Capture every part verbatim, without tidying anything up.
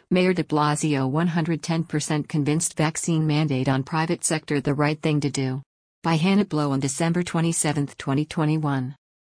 Mayor de Blasio one hundred ten percent convinced vaccine mandate on private sector the right thing to do. By Hannah Blow on December twenty-seventh, twenty twenty-one.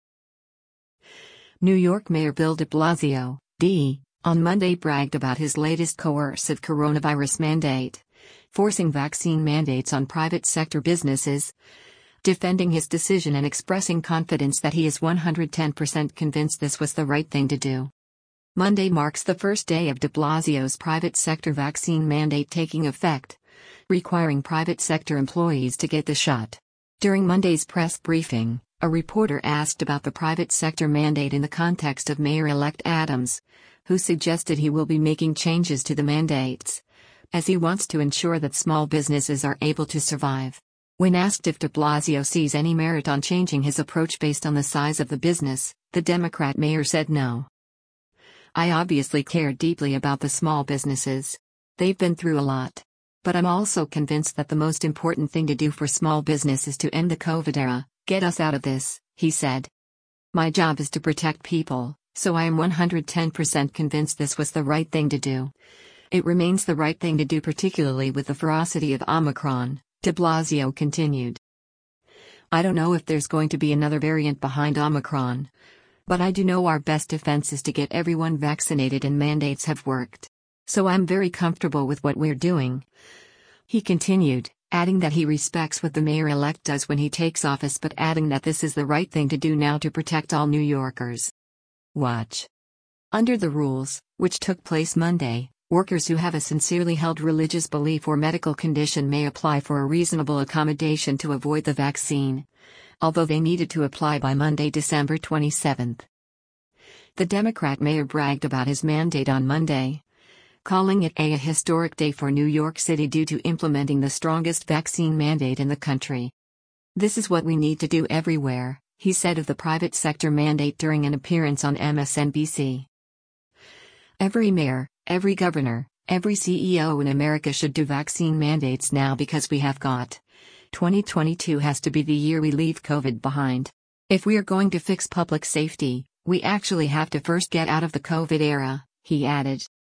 New York Mayor Bill de Blasio, D, on Monday bragged about his latest coercive coronavirus mandate, forcing vaccine mandates on private sector businesses, defending his decision and expressing confidence that he is one hundred ten percent convinced this was the right thing to do. Monday marks the first day of de Blasio's private sector vaccine mandate taking effect, requiring private sector employees to get the shot. During Monday's press briefing, a reporter asked about the private sector mandate in the context of Mayor-elect Adams, who suggested he will be making changes to the mandates, as he wants to ensure that small businesses are able to survive. When asked if de Blasio sees any merit on changing his approach based on the size of the business, the Democrat mayor said no. I obviously care deeply about the small businesses. They've been through a lot. But I'm also convinced that the most important thing to do for small business is to end the COVID era, get us out of this, he said. My job is to protect people, so I am one hundred ten percent convinced this was the right thing to do. It remains the right thing to do, particularly with the ferocity of Omicron, de Blasio continued. I don't know if there's going to be another variant behind Omicron. But I do know our best defense is to get everyone vaccinated, and mandates have worked. So I'm very comfortable with what we're doing. He continued, adding that he respects what the mayor-elect does when he takes office, but adding that this is the right thing to do now to protect all New Yorkers. Watch. Under the rules, which took place Monday, workers who have a sincerely held religious belief or medical condition may apply for a reasonable accommodation to avoid the vaccine, although they needed to apply by Monday, December twenty-seventh. The Democrat mayor bragged about his mandate on Monday, calling it a historic day for New York City due to implementing the strongest vaccine mandate in the country. This is what we need to do everywhere, he said of the private sector mandate during an appearance on M S N B C. Every mayor, every governor, every C E O in America should do vaccine mandates now because we have got. twenty twenty-two has to be the year we leave COVID behind. If we are going to fix public safety, we actually have to first get out of the COVID era, he added.